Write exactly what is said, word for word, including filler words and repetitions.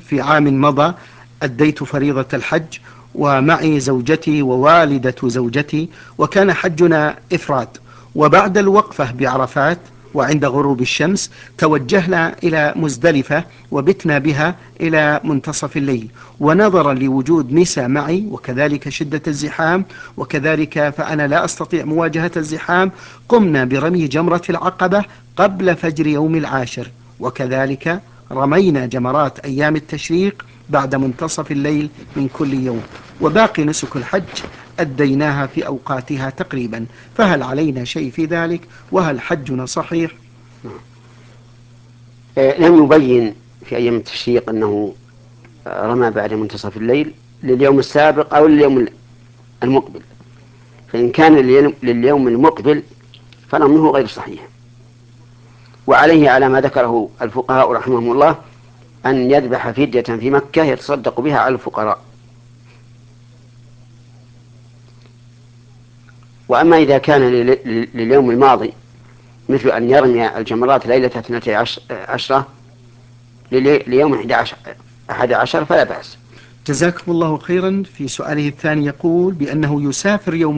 في عام مضى أديت فريضة الحج ومعي زوجتي ووالدة زوجتي، وكان حجنا إفراد. وبعد الوقفة بعرفات وعند غروب الشمس توجهنا إلى مزدلفة وبتنا بها إلى منتصف الليل. ونظرا لوجود نساء معي وكذلك شدة الزحام وكذلك فأنا لا أستطيع مواجهة الزحام، قمنا برمي جمرة العقبة قبل فجر يوم العاشر، وكذلك رمينا جمرات أيام التشريق بعد منتصف الليل من كل يوم. وباقي نسك الحج أديناها في أوقاتها تقريبا. فهل علينا شيء في ذلك؟ وهل حجنا صحيح؟ لم يبين في أيام التشريق أنه رمى بعد منتصف الليل لليوم السابق أو لليوم المقبل، فإن كان لليوم المقبل فرميه غير صحيح. وعليه على ما ذكره الفقهاء رحمهم الله أن يذبح فدية في مكة يتصدق بها على الفقراء. وأما إذا كان لليوم الماضي مثل أن يرمي الجمرات ليلة اثنتي عشرة ليوم أحد عشر فلا بأس. جزاكم الله خيرا. في سؤاله الثاني يقول بأنه يسافر يوم